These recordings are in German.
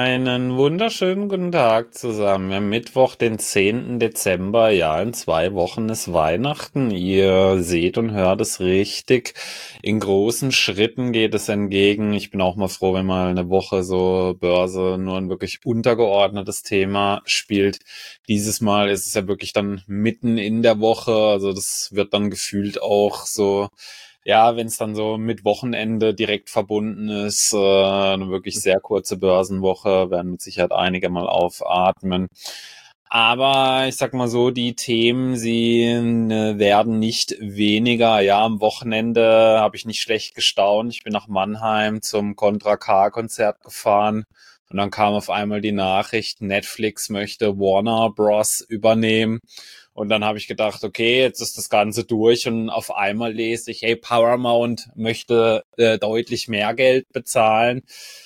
Einen wunderschönen guten Tag zusammen. Wir haben Mittwoch, den 10. Dezember. Ja, in 2 Wochen ist Weihnachten. Ihr seht und hört es richtig. In großen Schritten geht es entgegen. Ich bin auch mal froh, wenn mal eine Woche so Börse nur ein wirklich untergeordnetes Thema spielt. Dieses Mal ist es ja wirklich dann mitten in der Woche. Also das wird dann gefühlt auch so, ja, wenn es dann so mit Wochenende direkt verbunden ist, eine wirklich sehr kurze Börsenwoche, werden mit Sicherheit einige mal aufatmen. Aber ich sag mal so, die Themen, sie werden nicht weniger. Ja, am Wochenende habe ich nicht schlecht gestaunt. Ich bin nach Mannheim zum Contra K-Konzert gefahren. Und dann kam auf einmal die Nachricht, Netflix möchte Warner Bros. Übernehmen. Und dann habe ich gedacht, okay, jetzt ist das Ganze durch und auf einmal lese ich, hey, Paramount möchte deutlich mehr Geld bezahlen.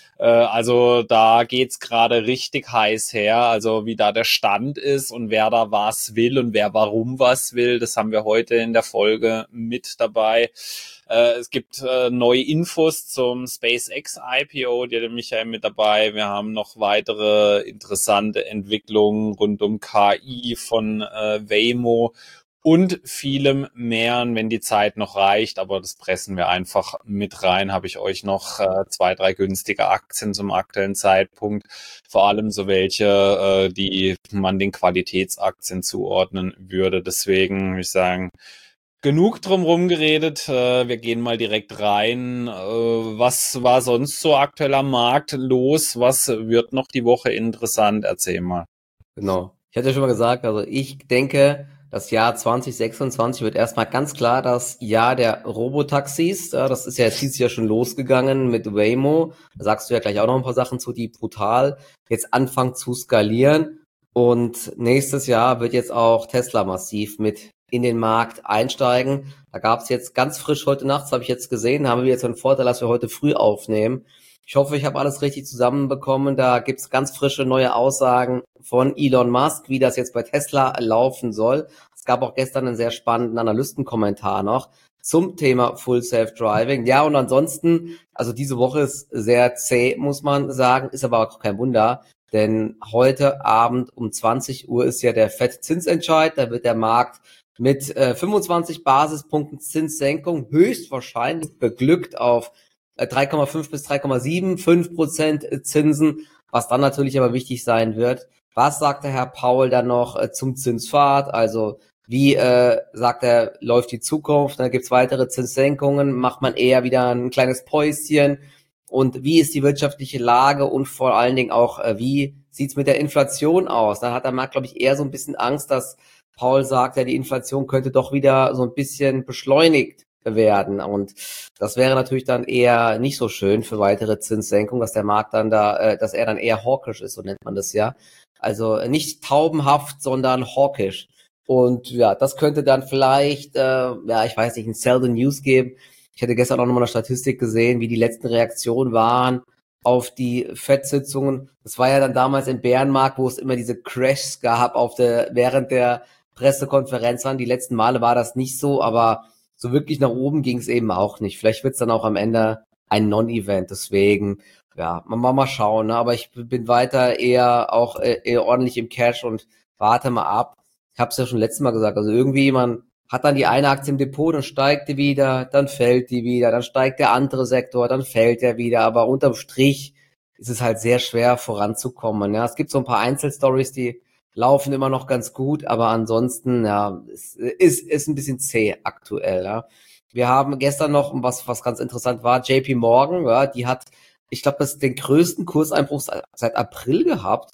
Also da geht's gerade richtig heiß her. Also wie da der Stand ist und wer da was will und wer warum was will, das haben wir heute in der Folge mit dabei. Es gibt neue Infos zum SpaceX IPO, die hat der Michael mit dabei. Wir haben noch weitere interessante Entwicklungen rund um KI von Waymo und vielem mehr, wenn die Zeit noch reicht, aber das pressen wir einfach mit rein. Habe ich euch noch 2, 3 günstige Aktien zum aktuellen Zeitpunkt, vor allem so welche, die man den Qualitätsaktien zuordnen würde. Deswegen würde ich sagen, genug drumherum geredet. Wir gehen mal direkt rein. Was war sonst so aktuell am Markt los? Was wird noch die Woche interessant? Erzähl mal. Genau. Ich hatte ja schon mal gesagt, also ich denke, das Jahr 2026 wird erstmal ganz klar das Jahr der Robotaxis. Ja, das ist ja jetzt dieses Jahr schon losgegangen mit Waymo. Da sagst du ja gleich auch noch ein paar Sachen zu, die brutal jetzt anfangen zu skalieren. Und nächstes Jahr wird jetzt auch Tesla massiv mit in den Markt einsteigen. Da gab es jetzt ganz frisch heute Nacht, habe ich jetzt gesehen, haben wir jetzt einen Vorteil, dass wir heute früh aufnehmen. Ich hoffe, ich habe alles richtig zusammenbekommen. Da gibt's ganz frische neue Aussagen von Elon Musk, wie das jetzt bei Tesla laufen soll. Es gab auch gestern einen sehr spannenden Analystenkommentar noch zum Thema Full Self-Driving. Ja, und ansonsten, also diese Woche ist sehr zäh, muss man sagen, ist aber auch kein Wunder, denn heute Abend um 20 Uhr ist ja der FED-Zinsentscheid. Da wird der Markt mit 25 Basispunkten Zinssenkung höchstwahrscheinlich beglückt auf 3,5 bis 3,75% Zinsen, was dann natürlich aber wichtig sein wird. Was sagt der Herr Paul dann noch zum Zinspfad? Also wie sagt er, läuft die Zukunft? Da gibt's weitere Zinssenkungen, macht man eher wieder ein kleines Päuschen? Und wie ist die wirtschaftliche Lage und vor allen Dingen auch, wie sieht's mit der Inflation aus? Da hat der Markt, glaube ich, eher so ein bisschen Angst, dass Paul sagt, ja, die Inflation könnte doch wieder so ein bisschen beschleunigt werden. Und das wäre natürlich dann eher nicht so schön für weitere Zinssenkungen, dass der Markt dann dass er dann eher hawkisch ist, so nennt man das ja. Also nicht taubenhaft, sondern hawkisch. Und ja, das könnte dann vielleicht, ja, ich weiß nicht, ein Sell the News geben. Ich hatte gestern auch nochmal eine Statistik gesehen, wie die letzten Reaktionen waren auf die FED-Sitzungen. Das war ja dann damals im Bärenmarkt, wo es immer diese Crashs gab während der Pressekonferenzen. Die letzten Male war das nicht so, aber so wirklich nach oben ging es eben auch nicht. Vielleicht wird es dann auch am Ende ein Non-Event. Deswegen, ja, mal schauen. Ne? Aber ich bin weiter eher ordentlich im Cash und warte mal ab. Ich habe es ja schon letztes Mal gesagt. Also irgendwie, man hat dann die eine Aktie im Depot, dann steigt die wieder, dann fällt die wieder, dann steigt der andere Sektor, dann fällt der wieder. Aber unterm Strich ist es halt sehr schwer voranzukommen. Ja, es gibt so ein paar Einzelstories, die laufen immer noch ganz gut, aber ansonsten, ja, es ist ein bisschen zäh aktuell, ja. Wir haben gestern noch, was ganz interessant war, JP Morgan, ja, die hat, ich glaube, das den größten Kurseinbruch seit April gehabt.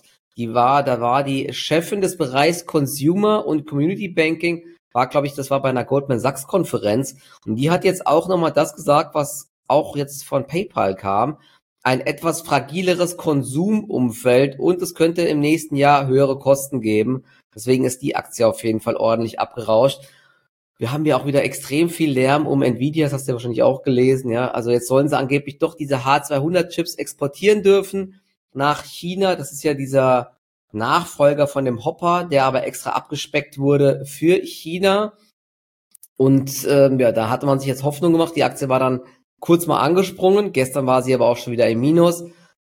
Da war die Chefin des Bereichs Consumer und Community Banking, glaube ich, das war bei einer Goldman Sachs Konferenz, und die hat jetzt auch nochmal das gesagt, was auch jetzt von PayPal kam: ein etwas fragileres Konsumumfeld und es könnte im nächsten Jahr höhere Kosten geben. Deswegen ist die Aktie auf jeden Fall ordentlich abgerauscht. Wir haben ja auch wieder extrem viel Lärm um Nvidia, das hast du ja wahrscheinlich auch gelesen, ja. Also jetzt sollen sie angeblich doch diese H200-Chips exportieren dürfen nach China. Das ist ja dieser Nachfolger von dem Hopper, der aber extra abgespeckt wurde für China. Und ja, da hatte man sich jetzt Hoffnung gemacht. Die Aktie war dann kurz mal angesprungen. Gestern war sie aber auch schon wieder im Minus.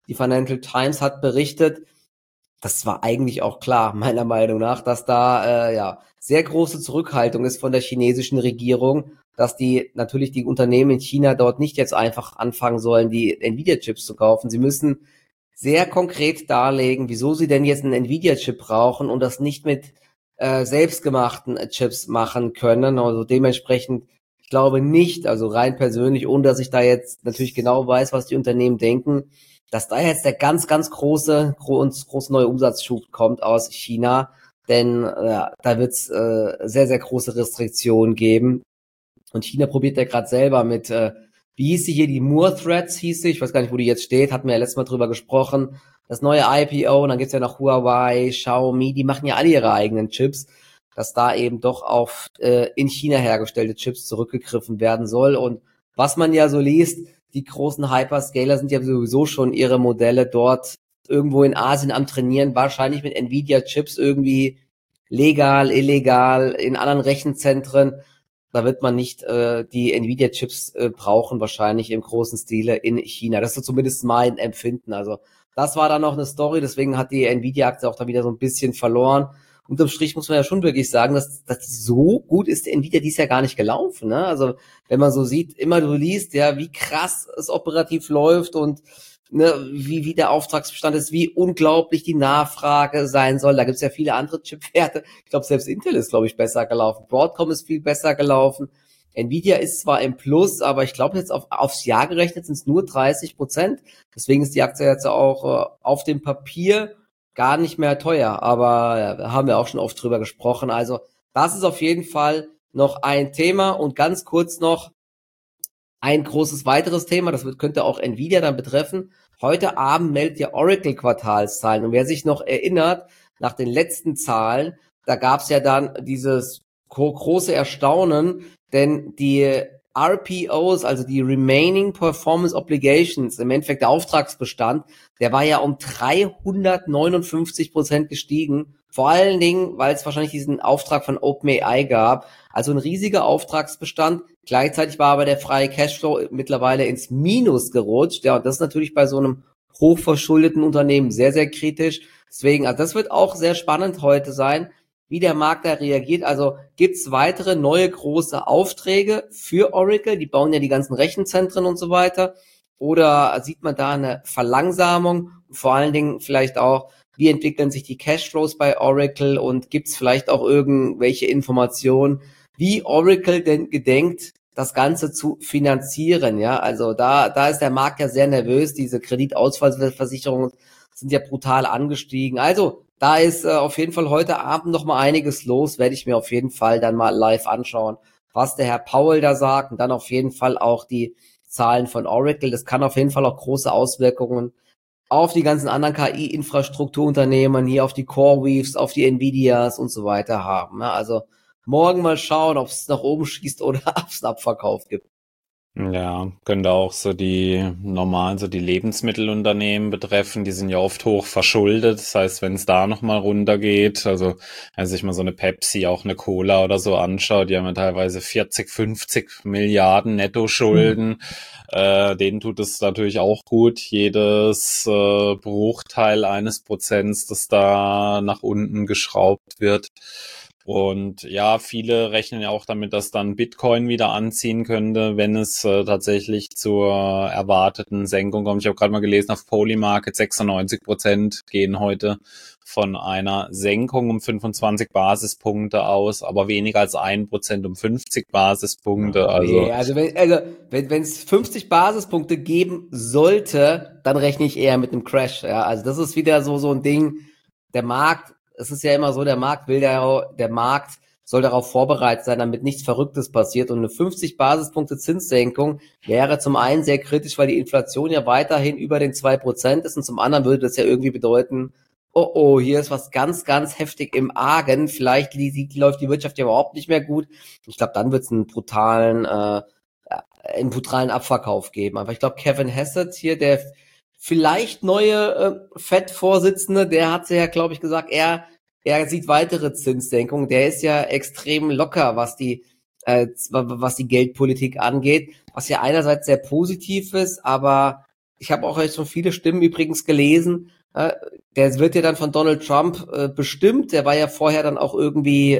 Die Financial Times hat berichtet, das war eigentlich auch klar, meiner Meinung nach, dass da sehr große Zurückhaltung ist von der chinesischen Regierung, dass die natürlich die Unternehmen in China dort nicht jetzt einfach anfangen sollen, die Nvidia-Chips zu kaufen. Sie müssen sehr konkret darlegen, wieso sie denn jetzt einen Nvidia-Chip brauchen und das nicht mit selbstgemachten Chips machen können. Also dementsprechend, ich glaube nicht, also rein persönlich, ohne dass ich da jetzt natürlich genau weiß, was die Unternehmen denken, dass da jetzt der ganz, ganz große neue Umsatzschub kommt aus China, denn da wird es sehr, sehr große Restriktionen geben. Und China probiert ja gerade selber mit, wie hieß sie hier, die Moore Threads hieß sie, ich weiß gar nicht, wo die jetzt steht, hatten wir ja letztes Mal drüber gesprochen, das neue IPO, und dann gibt's ja noch Huawei, Xiaomi, die machen ja alle ihre eigenen Chips, dass da eben doch auf in China hergestellte Chips zurückgegriffen werden soll. Und was man ja so liest, die großen Hyperscaler sind ja sowieso schon ihre Modelle dort irgendwo in Asien am Trainieren, wahrscheinlich mit Nvidia-Chips irgendwie legal, illegal, in anderen Rechenzentren. Da wird man nicht die Nvidia-Chips brauchen, wahrscheinlich im großen Stile in China. Das ist so zumindest mein Empfinden. Also das war dann noch eine Story, deswegen hat die Nvidia-Aktie auch da wieder so ein bisschen verloren. Unterm Strich muss man ja schon wirklich sagen, dass so gut ist die Nvidia dies Jahr gar nicht gelaufen. Ne? Also wenn man so sieht, immer du liest, ja, wie krass es operativ läuft und ne, wie der Auftragsbestand ist, wie unglaublich die Nachfrage sein soll. Da gibt's ja viele andere Chipwerte. Ich glaube, selbst Intel ist, glaube ich, besser gelaufen. Broadcom ist viel besser gelaufen. Nvidia ist zwar im Plus, aber ich glaube, jetzt aufs Jahr gerechnet sind es nur 30%. Deswegen ist die Aktie jetzt auch auf dem Papier gar nicht mehr teuer. Aber ja, da haben wir auch schon oft drüber gesprochen. Also das ist auf jeden Fall noch ein Thema. Und ganz kurz noch ein großes weiteres Thema, das könnte auch Nvidia dann betreffen. Heute Abend meldet ja Oracle Quartalszahlen. Und wer sich noch erinnert, nach den letzten Zahlen, da gab es ja dann dieses große Erstaunen, denn die RPOs, also die Remaining Performance Obligations, im Endeffekt der Auftragsbestand, der war ja um 359% gestiegen. Vor allen Dingen, weil es wahrscheinlich diesen Auftrag von OpenAI gab. Also ein riesiger Auftragsbestand. Gleichzeitig war aber der freie Cashflow mittlerweile ins Minus gerutscht. Ja, und das ist natürlich bei so einem hochverschuldeten Unternehmen sehr, sehr kritisch. Deswegen, also das wird auch sehr spannend heute sein, wie der Markt da reagiert. Also gibt's weitere neue große Aufträge für Oracle? Die bauen ja die ganzen Rechenzentren und so weiter. Oder sieht man da eine Verlangsamung? Vor allen Dingen vielleicht auch, wie entwickeln sich die Cashflows bei Oracle und gibt's vielleicht auch irgendwelche Informationen, wie Oracle denn gedenkt, das Ganze zu finanzieren? Ja, also da ist der Markt ja sehr nervös. Diese Kreditausfallversicherungen sind ja brutal angestiegen. Also da ist auf jeden Fall heute Abend noch mal einiges los. Werde ich mir auf jeden Fall dann mal live anschauen, was der Herr Powell da sagt, und dann auf jeden Fall auch die Zahlen von Oracle. Das kann auf jeden Fall auch große Auswirkungen auf die ganzen anderen KI-Infrastrukturunternehmen, hier auf die CoreWeaves, auf die Nvidias und so weiter haben. Ja, also morgen mal schauen, ob es nach oben schießt oder ob es einen Abverkauf gibt. Ja, könnte auch so die normalen, so die Lebensmittelunternehmen betreffen. Die sind ja oft hoch verschuldet. Das heißt, wenn es da nochmal runtergeht, also wenn sich mal so eine Pepsi, auch eine Cola oder so anschaut, die haben ja teilweise 40, 50 Milliarden Nettoschulden. Denen tut es natürlich auch gut. Jedes Bruchteil eines Prozents, das da nach unten geschraubt wird. Und ja, viele rechnen ja auch damit, dass dann Bitcoin wieder anziehen könnte, wenn es tatsächlich zur erwarteten Senkung kommt. Ich habe gerade mal gelesen, auf Polymarket 96% gehen heute von einer Senkung um 25 Basispunkte aus, aber weniger als 1% um 50 Basispunkte. Nee, also wenn es 50 Basispunkte geben sollte, dann rechne ich eher mit einem Crash. Ja, also das ist wieder so ein Ding. Der Markt, es ist ja immer so, der Markt soll darauf vorbereitet sein, damit nichts Verrücktes passiert. Und eine 50 Basispunkte Zinssenkung wäre zum einen sehr kritisch, weil die Inflation ja weiterhin über den 2% ist, und zum anderen würde das ja irgendwie bedeuten, oh, hier ist was ganz, ganz heftig im Argen. Vielleicht läuft die Wirtschaft ja überhaupt nicht mehr gut. Ich glaube, dann wird es einen brutalen Abverkauf geben. Aber ich glaube, Kevin Hassett hier, der vielleicht neue Fed-Vorsitzende, der hat ja, glaube ich, gesagt, er sieht weitere Zinssenkungen. Der ist ja extrem locker, was die Geldpolitik angeht, was ja einerseits sehr positiv ist, aber ich habe auch jetzt schon viele Stimmen übrigens gelesen. Der wird ja dann von Donald Trump bestimmt. Der war ja vorher dann auch irgendwie,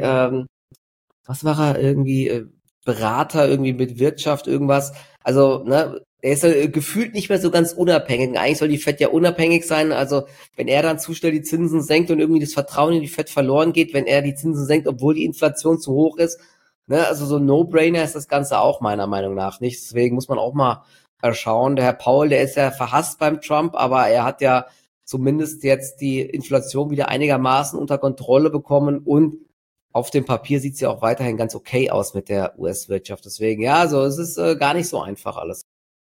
was war er, irgendwie Berater, irgendwie mit Wirtschaft, irgendwas. Also, ne, er ist ja gefühlt nicht mehr so ganz unabhängig. Eigentlich soll die Fed ja unabhängig sein. Also, wenn er dann zu schnell die Zinsen senkt und irgendwie das Vertrauen in die Fed verloren geht, wenn er die Zinsen senkt, obwohl die Inflation zu hoch ist, ne, also so ein No-Brainer ist das Ganze auch meiner Meinung nach nicht. Deswegen muss man auch mal schauen. Der Herr Paul, der ist ja verhasst beim Trump, aber er hat ja zumindest jetzt die Inflation wieder einigermaßen unter Kontrolle bekommen und auf dem Papier sieht's ja auch weiterhin ganz okay aus mit der US-Wirtschaft. Deswegen, ja, also es ist gar nicht so einfach alles.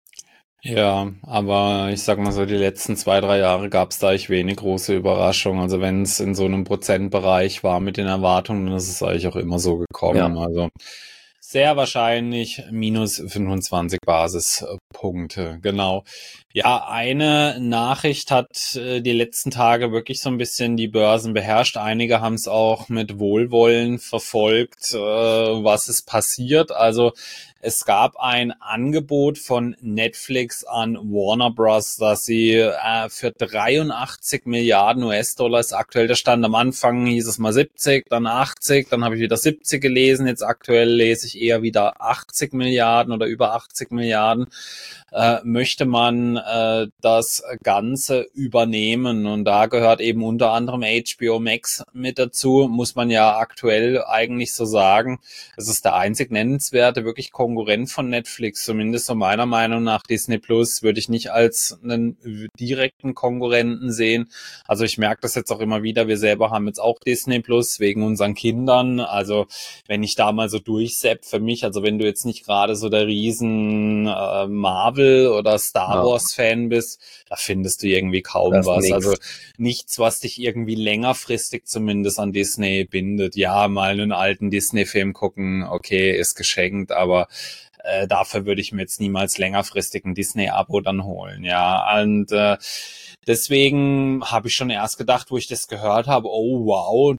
Ja, aber ich sag mal so, die letzten 2, 3 Jahre gab es da eigentlich wenig große Überraschungen. Also wenn es in so einem Prozentbereich war mit den Erwartungen, dann ist es eigentlich auch immer so gekommen. Ja. Also sehr wahrscheinlich minus 25 Basispunkte, genau. Ja, eine Nachricht hat die letzten Tage wirklich so ein bisschen die Börsen beherrscht. Einige haben es auch mit Wohlwollen verfolgt, was ist passiert. Also es gab ein Angebot von Netflix an Warner Bros., dass sie für 83 Milliarden US-Dollar ist aktuell der Stand. Am Anfang hieß es mal 70, dann 80, dann habe ich wieder 70 gelesen. Jetzt aktuell lese ich eher wieder 80 Milliarden oder über 80 Milliarden. Möchte man das Ganze übernehmen. Und da gehört eben unter anderem HBO Max mit dazu, muss man ja aktuell eigentlich so sagen. Es ist der einzig nennenswerte, wirklich Konkurrent von Netflix, zumindest so meiner Meinung nach. Disney Plus würde ich nicht als einen direkten Konkurrenten sehen. Also ich merke das jetzt auch immer wieder, wir selber haben jetzt auch Disney Plus wegen unseren Kindern. Also wenn ich da mal so durchsepp für mich, also wenn du jetzt nicht gerade so der riesen Marvel oder Star Ja, Wars Fan bist, da findest du irgendwie kaum das ist was. Also nix. nichts, was dich irgendwie längerfristig zumindest an Disney bindet. Ja, mal einen alten Disney-Film gucken, okay, ist geschenkt, aber dafür würde ich mir jetzt niemals längerfristig ein Disney-Abo dann holen. Ja, und deswegen habe ich schon erst gedacht, wo ich das gehört habe, oh wow,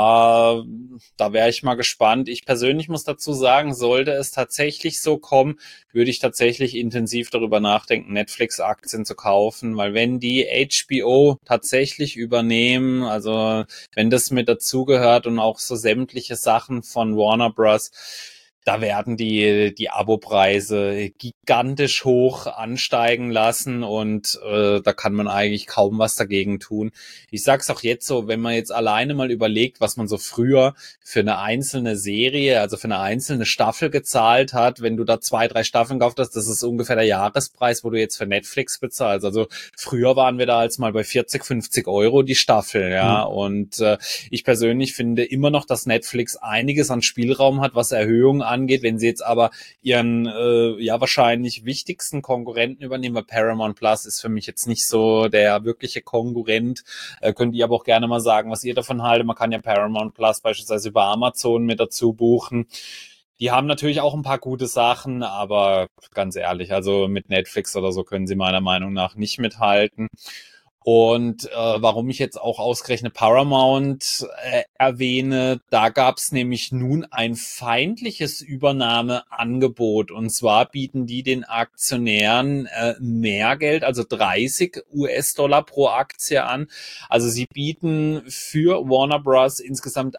da wäre ich mal gespannt. Ich persönlich muss dazu sagen, sollte es tatsächlich so kommen, würde ich tatsächlich intensiv darüber nachdenken, Netflix-Aktien zu kaufen, weil wenn die HBO tatsächlich übernehmen, also wenn das mit dazugehört und auch so sämtliche Sachen von Warner Bros., da werden die Abopreise gigantisch hoch ansteigen lassen und da kann man eigentlich kaum was dagegen tun. Ich sag's auch jetzt so, wenn man jetzt alleine mal überlegt, was man so früher für eine einzelne Serie, also für eine einzelne Staffel gezahlt hat, wenn du da 2, 3 Staffeln gekauft hast, das ist ungefähr der Jahrespreis, wo du jetzt für Netflix bezahlst. Also früher waren wir da als mal bei 40, 50 Euro die Staffel, ja. Hm. Und ich persönlich finde immer noch, dass Netflix einiges an Spielraum hat, was Erhöhungen angeht. Wenn sie jetzt aber ihren ja wahrscheinlich wichtigsten Konkurrenten übernehmen, weil Paramount Plus ist für mich jetzt nicht so der wirkliche Konkurrent. Könnt ihr aber auch gerne mal sagen, was ihr davon haltet. Man kann ja Paramount Plus beispielsweise über Amazon mit dazu buchen. Die haben natürlich auch ein paar gute Sachen, aber ganz ehrlich, also mit Netflix oder so können sie meiner Meinung nach nicht mithalten. Und warum ich jetzt auch ausgerechnet Paramount erwähne, da gab es nämlich nun ein feindliches Übernahmeangebot. Und zwar bieten die den Aktionären mehr Geld, also 30 US-Dollar pro Aktie an. Also sie bieten für Warner Bros. Insgesamt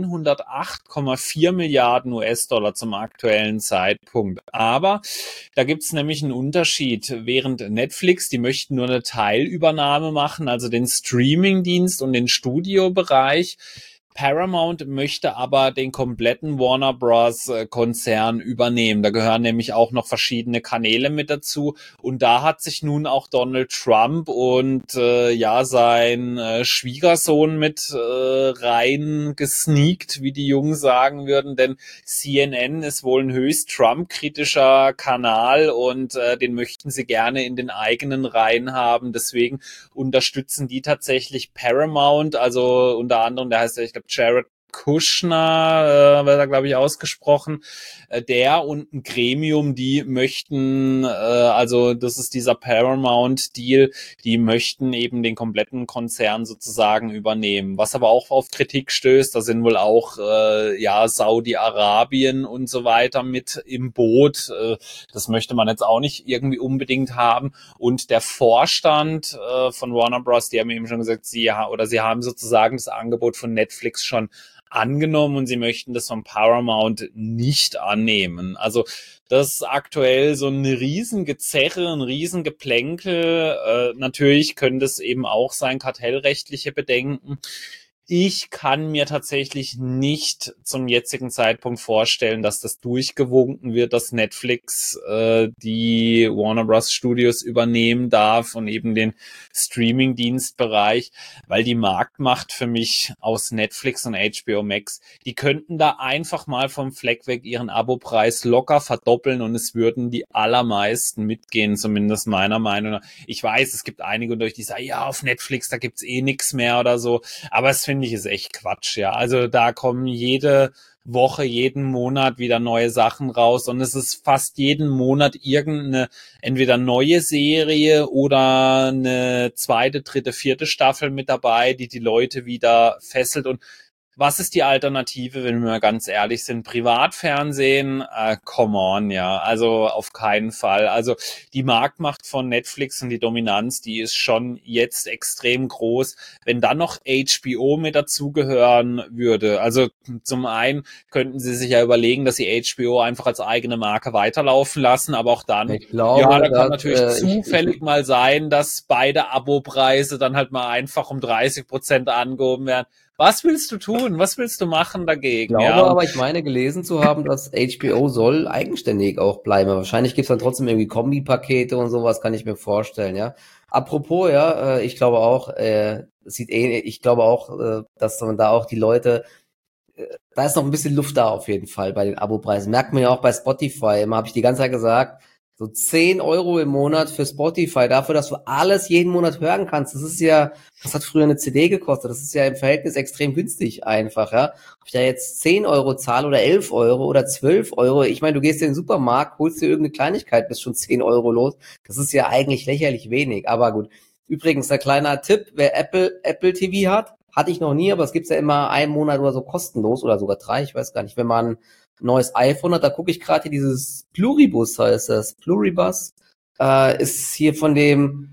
108,4 Milliarden US-Dollar zum aktuellen Zeitpunkt. Aber da gibt's nämlich einen Unterschied. Während Netflix, die möchten nur eine Teilübernahme machen, also den Streamingdienst und den Studiobereich. Paramount möchte aber den kompletten Warner Bros. Konzern übernehmen. Da gehören nämlich auch noch verschiedene Kanäle mit dazu. Und da hat sich nun auch Donald Trump und ja sein Schwiegersohn mit rein gesneakt, wie die Jungen sagen würden. Denn CNN ist wohl ein höchst Trump-kritischer Kanal und den möchten sie gerne in den eigenen Reihen haben. Deswegen unterstützen die tatsächlich Paramount, also unter anderem, der heißt ja, ich glaube, Jared Kushner, wird da glaube ich ausgesprochen, der und ein Gremium, die möchten, also das ist dieser Paramount-Deal, die möchten eben den kompletten Konzern sozusagen übernehmen, was aber auch auf Kritik stößt. Da sind wohl auch ja Saudi-Arabien und so weiter mit im Boot. Das möchte man jetzt auch nicht irgendwie unbedingt haben. Und der Vorstand von Warner Bros., die haben eben schon gesagt, sie haben sozusagen das Angebot von Netflix schon angenommen und sie möchten das von Paramount nicht annehmen. Also das ist aktuell so ein Riesengezerre, ein Riesengeplänkel. Natürlich können das eben auch sein, kartellrechtliche Bedenken. Ich kann mir tatsächlich nicht zum jetzigen Zeitpunkt vorstellen, dass das durchgewunken wird, dass Netflix die Warner Bros. Studios übernehmen darf und eben den Streaming-Dienstbereich, weil die Marktmacht für mich aus Netflix und HBO Max, die könnten da einfach mal vom Fleck weg ihren Abopreis locker verdoppeln und es würden die allermeisten mitgehen, zumindest meiner Meinung nach. Ich weiß, es gibt einige unter euch, die sagen, ja, auf Netflix, da gibt's eh nix mehr oder so, aber es finde ich ist echt Quatsch, ja. Also da kommen jede Woche, jeden Monat wieder neue Sachen raus und es ist fast jeden Monat irgendeine entweder neue Serie oder eine zweite, dritte, vierte Staffel mit dabei, die die Leute wieder fesselt. Und was ist die Alternative, wenn wir mal ganz ehrlich sind? Privatfernsehen? Come on, ja. Also auf keinen Fall. Also die Marktmacht von Netflix und die Dominanz, die ist schon jetzt extrem groß. Wenn dann noch HBO mit dazugehören würde, also zum einen könnten sie sich ja überlegen, dass sie HBO einfach als eigene Marke weiterlaufen lassen, aber auch dann, Ich ja, glaube, da kann dass natürlich zufällig mal sein, dass beide Abopreise dann halt mal einfach um 30% angehoben werden. Was willst du tun? Was willst du machen dagegen? Ja, glaube und aber, ich meine gelesen zu haben, dass HBO soll eigenständig auch bleiben. Wahrscheinlich gibt's dann trotzdem irgendwie Kombipakete und sowas, kann ich mir vorstellen, ja. Apropos, ja, ich glaube auch, ich glaube auch, dass man da auch die Leute, da ist noch ein bisschen Luft da auf jeden Fall bei den Abopreisen. Merkt man ja auch bei Spotify. Immer habe ich die ganze Zeit gesagt, so 10 Euro im Monat für Spotify, dafür, dass du alles jeden Monat hören kannst. Das ist ja, das hat früher eine CD gekostet. Das ist ja im Verhältnis extrem günstig einfach, ja. Ob ich da jetzt 10 Euro zahle oder 11 Euro oder 12 Euro. Ich meine, du gehst in den Supermarkt, holst dir irgendeine Kleinigkeit, bist schon 10 Euro los. Das ist ja eigentlich lächerlich wenig. Aber gut. Übrigens, ein kleiner Tipp, wer Apple TV hat, hatte ich noch nie, aber es gibt's ja immer einen Monat oder so kostenlos oder sogar 3, ich weiß gar nicht. Wenn man ein neues iPhone hat, da gucke ich gerade hier dieses Pluribus heißt das. Pluribus ist hier von dem,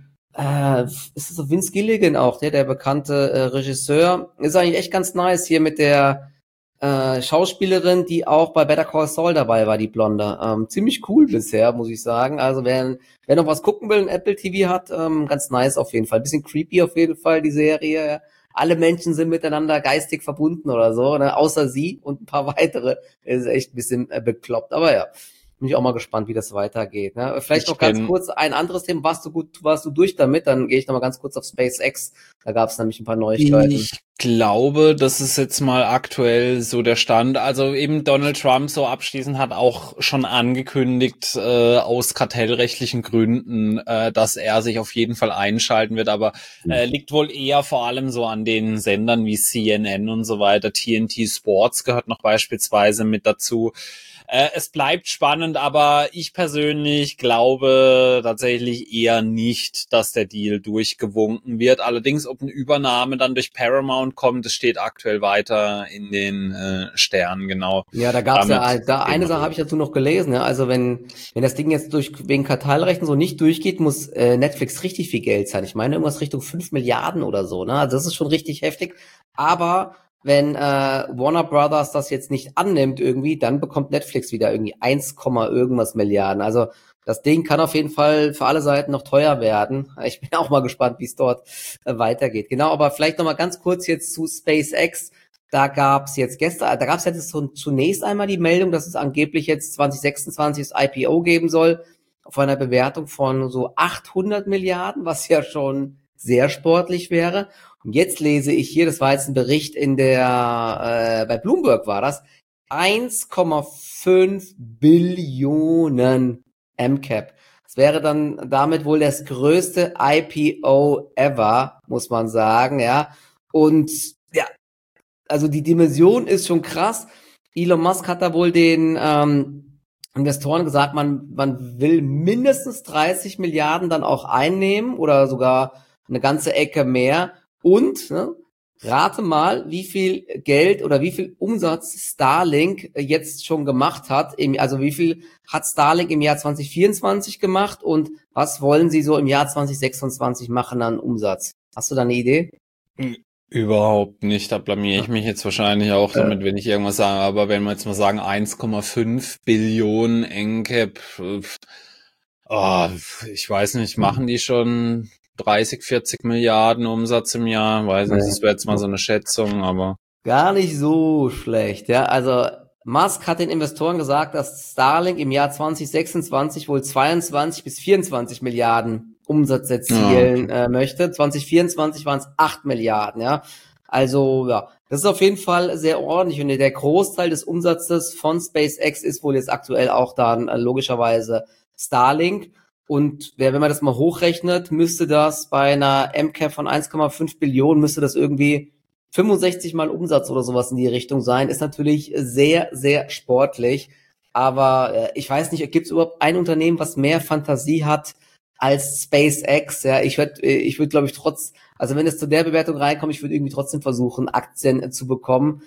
ist es so Vince Gilligan auch, der bekannte Regisseur. Ist eigentlich echt ganz nice hier mit der Schauspielerin, die auch bei Better Call Saul dabei war, die Blonde. Ziemlich cool bisher, muss ich sagen. Also wer noch was gucken will und Apple TV hat, ganz nice auf jeden Fall. Bisschen creepy auf jeden Fall, die Serie. Alle Menschen sind miteinander geistig verbunden oder so, ne? Außer sie und ein paar weitere. Ist echt ein bisschen bekloppt. Aber ja, bin ich auch mal gespannt, wie das weitergeht. Ne? Vielleicht ich noch ganz bin kurz ein anderes Thema. Warst du durch damit? Dann gehe ich noch mal ganz kurz auf SpaceX. Da gab es nämlich ein paar Neuigkeiten. Ich glaube, das ist jetzt mal aktuell so der Stand. Also eben Donald Trump so abschließend hat auch schon angekündigt, aus kartellrechtlichen Gründen, dass er sich auf jeden Fall einschalten wird, aber liegt wohl eher vor allem so an den Sendern wie CNN und so weiter. TNT Sports gehört noch beispielsweise mit dazu. Es bleibt spannend, aber ich persönlich glaube tatsächlich eher nicht, dass der Deal durchgewunken wird. Allerdings, ob eine Übernahme dann durch Paramount kommt, das steht aktuell weiter in den Sternen, genau. Ja, da gab's ja, Damit da gehen eine wir Sache habe durch. ich dazu noch gelesen, ja. Also wenn das Ding jetzt wegen Kartellrechten so nicht durchgeht, muss Netflix richtig viel Geld zahlen. Ich meine irgendwas Richtung 5 Milliarden oder so, ne? Also das ist schon richtig heftig. Aber wenn Warner Brothers das jetzt nicht annimmt irgendwie, dann bekommt Netflix wieder irgendwie 1, irgendwas Milliarden. Also das Ding kann auf jeden Fall für alle Seiten noch teuer werden. Ich bin auch mal gespannt, wie es dort weitergeht. Genau, aber vielleicht noch mal ganz kurz jetzt zu SpaceX. Da gab's jetzt zunächst einmal die Meldung, dass es angeblich jetzt 2026 das IPO geben soll, auf einer Bewertung von so 800 Milliarden, was ja schon sehr sportlich wäre. Und jetzt lese ich hier, das war jetzt ein Bericht bei Bloomberg war das, 1,5 Billionen MCap. Das wäre dann damit wohl das größte IPO ever, muss man sagen, ja. Und ja, also die Dimension ist schon krass. Elon Musk hat da wohl den Investoren gesagt, man will mindestens 30 Milliarden dann auch einnehmen oder sogar eine ganze Ecke mehr. Und rate mal, wie viel Geld oder wie viel Umsatz Starlink jetzt schon gemacht hat. Also wie viel hat Starlink im Jahr 2024 gemacht und was wollen sie so im Jahr 2026 machen an Umsatz? Hast du da eine Idee? Überhaupt nicht, da blamier ich mich jetzt wahrscheinlich auch damit, wenn ich irgendwas sage, aber wenn wir jetzt mal sagen 1,5 Billionen NCAP, ich weiß nicht, machen die schon 30, 40 Milliarden Umsatz im Jahr? Weiß nicht, das wäre jetzt mal so eine Schätzung, aber Gar nicht so schlecht, ja. Also Musk hat den Investoren gesagt, dass Starlink im Jahr 2026 wohl 22 bis 24 Milliarden Umsatz erzielen möchte. 2024 waren es 8 Milliarden, ja. Also ja, das ist auf jeden Fall sehr ordentlich und der Großteil des Umsatzes von SpaceX ist wohl jetzt aktuell auch dann logischerweise Starlink. Und wenn man das mal hochrechnet, müsste das bei einer MCAP von 1,5 Billionen, müsste das irgendwie 65 Mal Umsatz oder sowas in die Richtung sein. Ist natürlich sehr, sehr sportlich. Aber ich weiß nicht, gibt es überhaupt ein Unternehmen, was mehr Fantasie hat als SpaceX? Ja, ich würde, glaube ich, also wenn es zu der Bewertung reinkommt, ich würde irgendwie trotzdem versuchen, Aktien zu bekommen.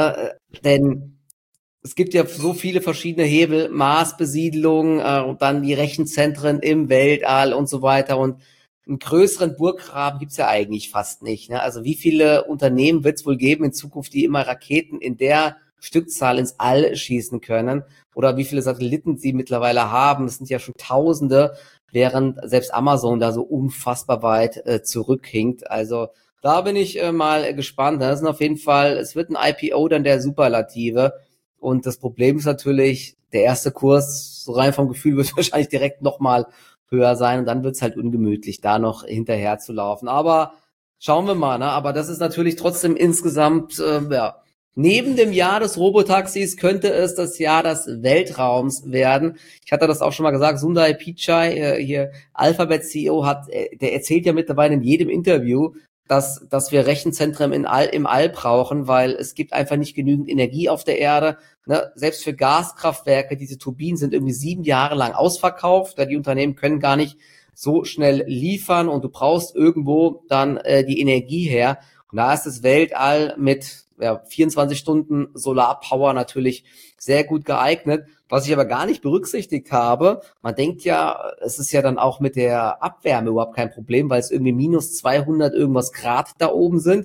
Denn es gibt ja so viele verschiedene Hebel, Marsbesiedlung und dann die Rechenzentren im Weltall und so weiter. Und einen größeren Burggraben gibt's ja eigentlich fast nicht. Ne? Also wie viele Unternehmen wird es wohl geben in Zukunft, die immer Raketen in der Stückzahl ins All schießen können? Oder wie viele Satelliten sie mittlerweile haben? Das sind ja schon Tausende, während selbst Amazon da so unfassbar weit zurückhinkt. Also da bin ich mal gespannt. Das ist auf jeden Fall, es wird ein IPO dann der Superlative. Und das Problem ist natürlich, der erste Kurs, so rein vom Gefühl, wird wahrscheinlich direkt nochmal höher sein und dann wird's halt ungemütlich, da noch hinterher zu laufen. Aber schauen wir mal, ne? Aber das ist natürlich trotzdem insgesamt, neben dem Jahr des Robotaxis könnte es das Jahr des Weltraums werden. Ich hatte das auch schon mal gesagt, Sundar Pichai, hier Alphabet CEO, der erzählt ja mittlerweile in jedem Interview, dass wir Rechenzentren im All brauchen, weil es gibt einfach nicht genügend Energie auf der Erde. Ne? Selbst für Gaskraftwerke, diese Turbinen sind irgendwie 7 Jahre lang ausverkauft, da die Unternehmen können gar nicht so schnell liefern und du brauchst irgendwo dann die Energie her. Und da ist das Weltall mit 24 Stunden Solarpower natürlich sehr gut geeignet. Was ich aber gar nicht berücksichtigt habe, man denkt ja, es ist ja dann auch mit der Abwärme überhaupt kein Problem, weil es irgendwie minus 200 irgendwas Grad da oben sind.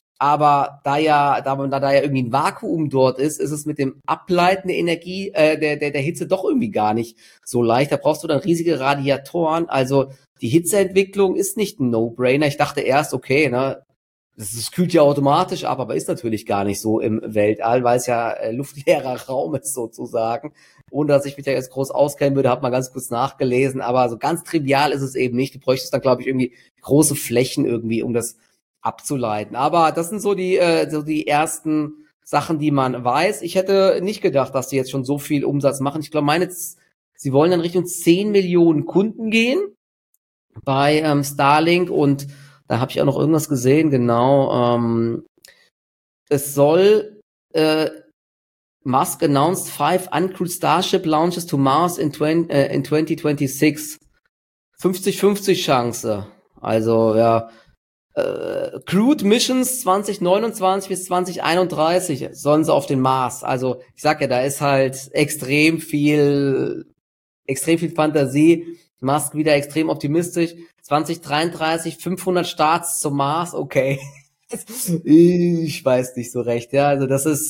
Aber da ja irgendwie ein Vakuum dort ist, ist es mit dem Ableiten der Energie, der Hitze doch irgendwie gar nicht so leicht. Da brauchst du dann riesige Radiatoren. Also die Hitzeentwicklung ist nicht ein No-Brainer. Ich dachte erst, okay, ne, das kühlt ja automatisch ab, aber ist natürlich gar nicht so im Weltall, weil es ja luftleerer Raum ist sozusagen. Ohne dass ich mich da jetzt groß auskennen würde, habe mal ganz kurz nachgelesen, aber so ganz trivial ist es eben nicht. Du bräuchtest dann, glaube ich, irgendwie große Flächen irgendwie, um das abzuleiten. Aber das sind so die ersten Sachen, die man weiß. Ich hätte nicht gedacht, dass die jetzt schon so viel Umsatz machen. Ich glaube, sie wollen dann Richtung 10 Millionen Kunden gehen bei Starlink und da habe ich auch noch irgendwas gesehen, genau. Es soll Musk announced 5 uncrewed Starship launches to Mars in 2026. 50-50 Chance. Also ja, Crewed Missions 2029 bis 2031 sollen sie auf den Mars. Also ich sag ja, da ist halt extrem viel Fantasie. Musk wieder extrem optimistisch. 2033 500 Starts zum Mars, okay. Ich weiß nicht so recht, ja. Also das ist,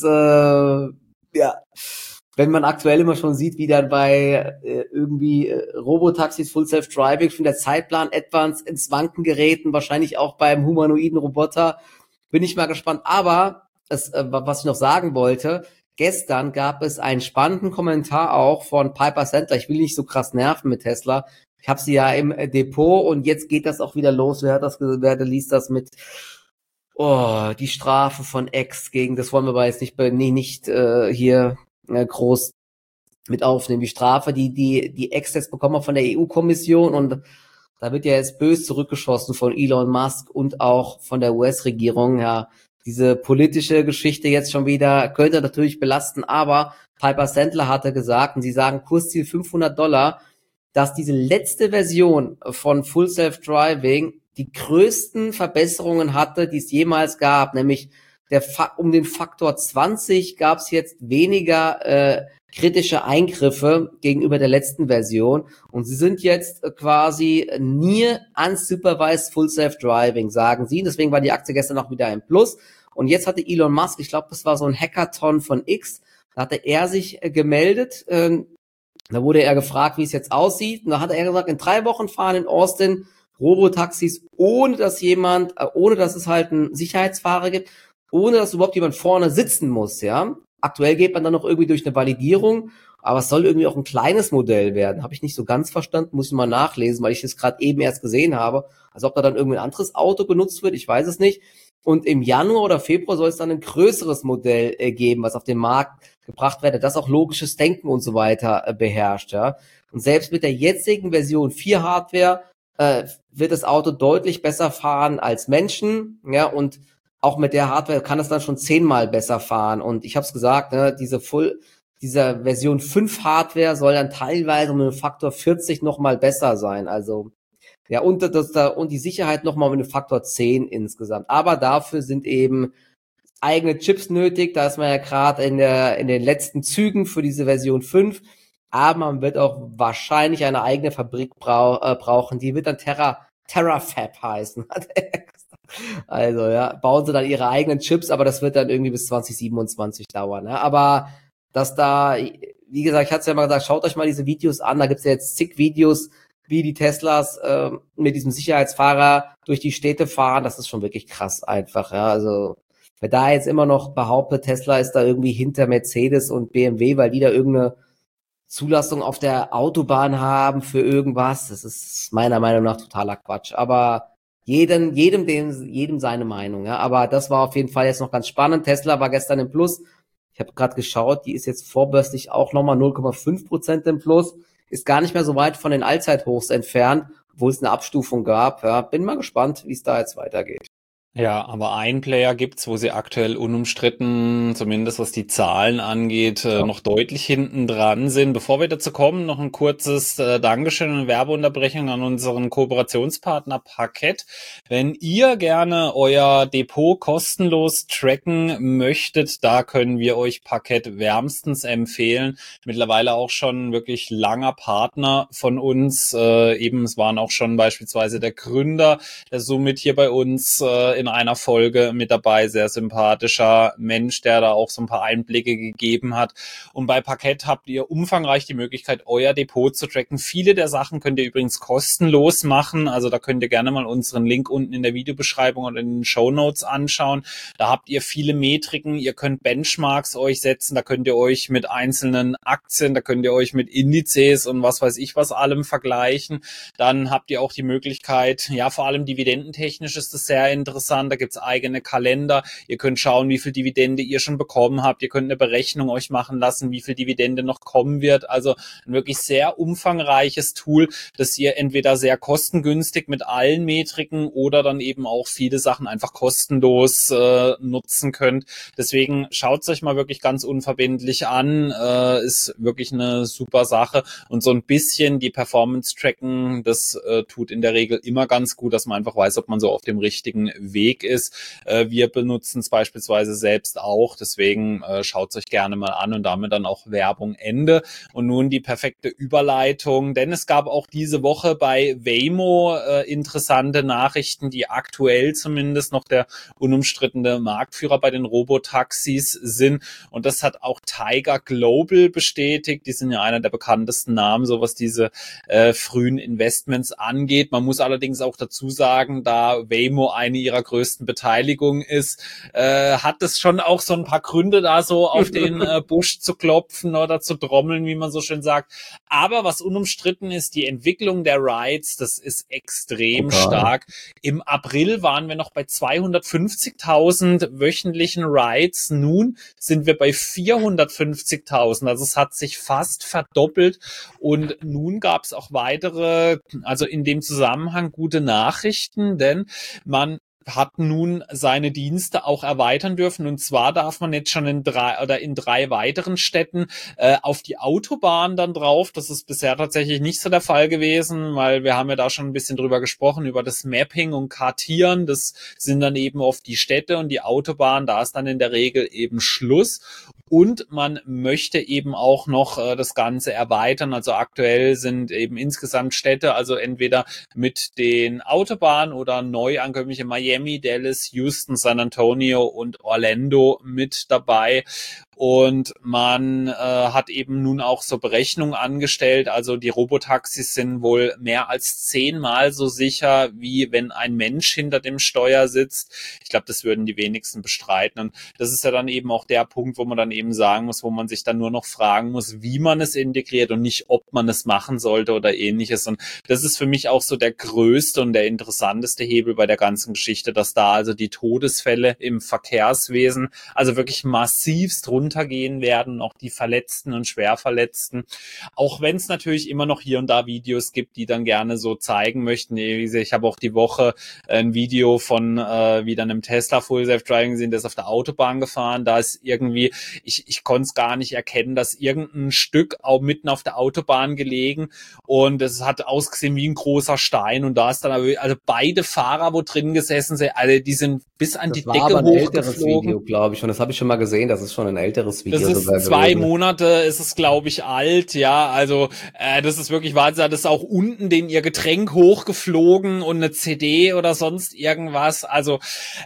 wenn man aktuell immer schon sieht, wie dann bei Robotaxis, Full Self-Driving schon der Zeitplan etwas ins Wanken geraten, wahrscheinlich auch beim humanoiden Roboter, bin ich mal gespannt. Aber was ich noch sagen wollte, gestern gab es einen spannenden Kommentar auch von Piper Sandler. Ich will nicht so krass nerven mit Tesla. Ich habe sie ja im Depot und jetzt geht das auch wieder los. Wer liest das mit die Strafe von X gegen, das wollen wir aber jetzt nicht hier groß mit aufnehmen. Die Strafe, die X jetzt bekommen wir von der EU-Kommission und da wird ja jetzt bös zurückgeschossen von Elon Musk und auch von der US-Regierung. Ja, diese politische Geschichte jetzt schon wieder könnte natürlich belasten, aber Piper Sandler hatte gesagt, und sie sagen Kursziel $500, dass diese letzte Version von Full Self Driving die größten Verbesserungen hatte, die es jemals gab, nämlich um den Faktor 20 gab es jetzt weniger kritische Eingriffe gegenüber der letzten Version und sie sind jetzt quasi near unsupervised Full Self Driving, sagen sie. Deswegen war die Aktie gestern auch wieder im Plus. Und jetzt hatte Elon Musk, ich glaube, das war so ein Hackathon von X, da hatte er sich gemeldet. Da wurde er gefragt, wie es jetzt aussieht. Und da hat er gesagt, in 3 Wochen fahren in Austin Robotaxis, ohne dass es halt einen Sicherheitsfahrer gibt, ohne dass überhaupt jemand vorne sitzen muss, ja. Aktuell geht man dann noch irgendwie durch eine Validierung, aber es soll irgendwie auch ein kleines Modell werden. Habe ich nicht so ganz verstanden, muss ich mal nachlesen, weil ich das gerade eben erst gesehen habe. Also ob da dann irgendwie ein anderes Auto benutzt wird, ich weiß es nicht. Und im Januar oder Februar soll es dann ein größeres Modell geben, was auf den Markt gebracht werde, das auch logisches Denken und so weiter beherrscht, ja. Und selbst mit der jetzigen Version 4 Hardware wird das Auto deutlich besser fahren als Menschen, ja, und auch mit der Hardware kann es dann schon 10-mal besser fahren. Und ich habe es gesagt, ne, diese Version 5 Hardware soll dann teilweise um einen Faktor 40 nochmal besser sein. Also ja, und die Sicherheit nochmal um einen Faktor 10 insgesamt. Aber dafür sind eben eigene Chips nötig. Da ist man ja gerade in den letzten Zügen für diese Version 5. Aber man wird auch wahrscheinlich eine eigene Fabrik brauchen. Die wird dann Terafab heißen. Also ja, bauen sie dann ihre eigenen Chips, aber das wird dann irgendwie bis 2027 dauern. Ne? Aber wie gesagt, ich hatte es ja mal gesagt, schaut euch mal diese Videos an. Da gibt's ja jetzt zig Videos, wie die Teslas mit diesem Sicherheitsfahrer durch die Städte fahren. Das ist schon wirklich krass einfach. Ja, also wer da jetzt immer noch behauptet, Tesla ist da irgendwie hinter Mercedes und BMW, weil die da irgendeine Zulassung auf der Autobahn haben für irgendwas, das ist meiner Meinung nach totaler Quatsch. Aber jedem seine Meinung. Ja, aber das war auf jeden Fall jetzt noch ganz spannend. Tesla war gestern im Plus. Ich habe gerade geschaut, die ist jetzt vorbörslich auch nochmal 0,5% im Plus. Ist gar nicht mehr so weit von den Allzeithochs entfernt, obwohl es eine Abstufung gab. Ja, bin mal gespannt, wie es da jetzt weitergeht. Ja, aber einen Player gibt's, wo sie aktuell unumstritten, zumindest was die Zahlen angeht, noch deutlich hinten dran sind. Bevor wir dazu kommen, noch ein kurzes Dankeschön und Werbeunterbrechung an unseren Kooperationspartner Parkett. Wenn ihr gerne euer Depot kostenlos tracken möchtet, da können wir euch Parkett wärmstens empfehlen. Mittlerweile auch schon wirklich langer Partner von uns. Eben, es waren auch schon beispielsweise der Gründer, der somit hier bei uns in einer Folge mit dabei, sehr sympathischer Mensch, der da auch so ein paar Einblicke gegeben hat. Und bei Parkett habt ihr umfangreich die Möglichkeit, euer Depot zu tracken. Viele der Sachen könnt ihr übrigens kostenlos machen, also da könnt ihr gerne mal unseren Link unten in der Videobeschreibung oder in den Shownotes anschauen. Da habt ihr viele Metriken, ihr könnt Benchmarks euch setzen, da könnt ihr euch mit einzelnen Aktien, da könnt ihr euch mit Indizes und was weiß ich was allem vergleichen. Dann habt ihr auch die Möglichkeit, ja, vor allem dividendentechnisch ist das sehr interessant. Da gibt's eigene Kalender. Ihr könnt schauen, wie viel Dividende ihr schon bekommen habt. Ihr könnt eine Berechnung euch machen lassen, wie viel Dividende noch kommen wird. Also ein wirklich sehr umfangreiches Tool, das ihr entweder sehr kostengünstig mit allen Metriken oder dann eben auch viele Sachen einfach kostenlos nutzen könnt. Deswegen schaut's euch mal wirklich ganz unverbindlich an. Ist wirklich eine super Sache. Und so ein bisschen die Performance tracken, das tut in der Regel immer ganz gut, dass man einfach weiß, ob man so auf dem richtigen Weg ist. Wir benutzen es beispielsweise selbst auch, deswegen schaut es euch gerne mal an und damit dann auch Werbung Ende. Und nun die perfekte Überleitung, denn es gab auch diese Woche bei Waymo interessante Nachrichten, die aktuell zumindest noch der unumstrittene Marktführer bei den Robotaxis sind. Und das hat auch Tiger Global bestätigt. Die sind ja einer der bekanntesten Namen, so was diese frühen Investments angeht. Man muss allerdings auch dazu sagen, da Waymo eine ihrer größten Beteiligung ist, hat es schon auch so ein paar Gründe, da so auf den Busch zu klopfen oder zu trommeln, wie man so schön sagt. Aber was unumstritten ist, die Entwicklung der Rides, das ist extrem stark. Im April waren wir noch bei 250.000 wöchentlichen Rides. Nun sind wir bei 450.000. Also es hat sich fast verdoppelt. Und nun gab es auch weitere, also in dem Zusammenhang gute Nachrichten, denn man hat nun seine Dienste auch erweitern dürfen. Und zwar darf man jetzt schon in 3 weiteren Städten auf die Autobahn dann drauf. Das ist bisher tatsächlich nicht so der Fall gewesen, weil wir haben ja da schon ein bisschen drüber gesprochen, über das Mapping und Kartieren. Das sind dann eben oft die Städte und die Autobahn. Da ist dann in der Regel eben Schluss. Und man möchte eben auch noch das Ganze erweitern. Also aktuell sind eben insgesamt Städte, also entweder mit den Autobahnen oder neu ankömmliche Miami, Dallas, Houston, San Antonio und Orlando mit dabei. Und man hat eben nun auch so Berechnungen angestellt. Also die Robotaxis sind wohl mehr als 10-mal so sicher, wie wenn ein Mensch hinter dem Steuer sitzt. Ich glaube, das würden die wenigsten bestreiten. Und das ist ja dann eben auch der Punkt, wo man dann eben sagen muss, wo man sich dann nur noch fragen muss, wie man es integriert und nicht, ob man es machen sollte oder ähnliches. Und das ist für mich auch so der größte und der interessanteste Hebel bei der ganzen Geschichte, dass da also die Todesfälle im Verkehrswesen also wirklich massivst runtergehen werden, auch die Verletzten und Schwerverletzten. Auch wenn es natürlich immer noch hier und da Videos gibt, die dann gerne so zeigen möchten. Ich habe auch die Woche ein Video von wieder einem Tesla Full Self Driving gesehen, der ist auf der Autobahn gefahren. Da ist irgendwie, ich konnte es gar nicht erkennen, dass irgendein Stück auch mitten auf der Autobahn gelegen und es hat ausgesehen wie ein großer Stein und da ist dann also beide Fahrer, wo drin gesessen sind, alle, die sind bis an die Decke hochgeflogen. Das war aber ein älteres Video, glaube ich, und das habe ich schon mal gesehen, das ist schon ein älteres Video. Das ist 2 Monate, ist es, glaube ich, alt, ja, also das ist wirklich Wahnsinn, das ist auch unten den ihr Getränk hochgeflogen und eine CD oder sonst irgendwas, also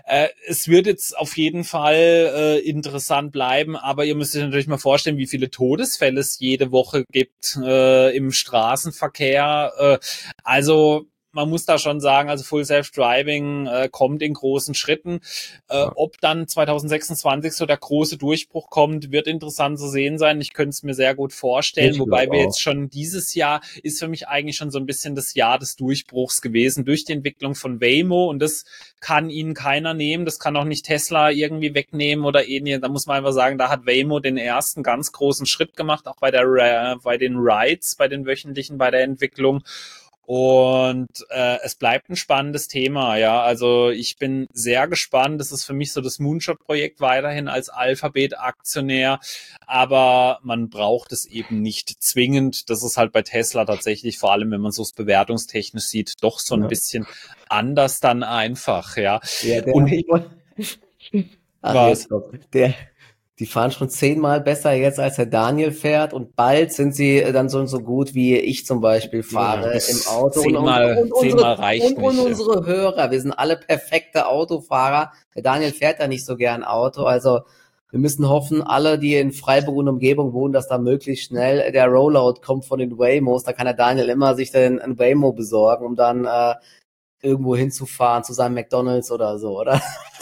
es wird jetzt auf jeden Fall interessant bleiben, aber ihr müsst euch natürlich mal vorstellen, wie viele Todesfälle es jede Woche gibt im Straßenverkehr, also man muss da schon sagen, also Full Self-Driving kommt in großen Schritten. Ob dann 2026 so der große Durchbruch kommt, wird interessant zu sehen sein. Ich könnte es mir sehr gut vorstellen, wobei wir jetzt schon dieses Jahr ist für mich eigentlich schon so ein bisschen das Jahr des Durchbruchs gewesen durch die Entwicklung von Waymo und das kann ihnen keiner nehmen. Das kann auch nicht Tesla irgendwie wegnehmen oder ähnliches. Da muss man einfach sagen, da hat Waymo den ersten ganz großen Schritt gemacht, auch bei den Rides, bei den wöchentlichen, bei der Entwicklung. Und es bleibt ein spannendes Thema, ja. Also ich bin sehr gespannt. Das ist für mich so das Moonshot-Projekt weiterhin als Alphabet-Aktionär. Aber man braucht es eben nicht zwingend. Das ist halt bei Tesla tatsächlich, vor allem wenn man so es bewertungstechnisch sieht, doch so ein bisschen anders dann einfach, ja. Die fahren schon 10-mal besser jetzt, als der Daniel fährt und bald sind sie dann so gut, wie ich zum Beispiel fahre im Auto. 10-mal reicht nicht. Und unsere Hörer, wir sind alle perfekte Autofahrer. Der Daniel fährt ja nicht so gern Auto, also wir müssen hoffen, alle, die in Freiburg und Umgebung wohnen, dass da möglichst schnell der Rollout kommt von den Waymos. Da kann der Daniel immer sich dann ein Waymo besorgen, um dann irgendwo hinzufahren, zu seinem McDonald's oder so, oder?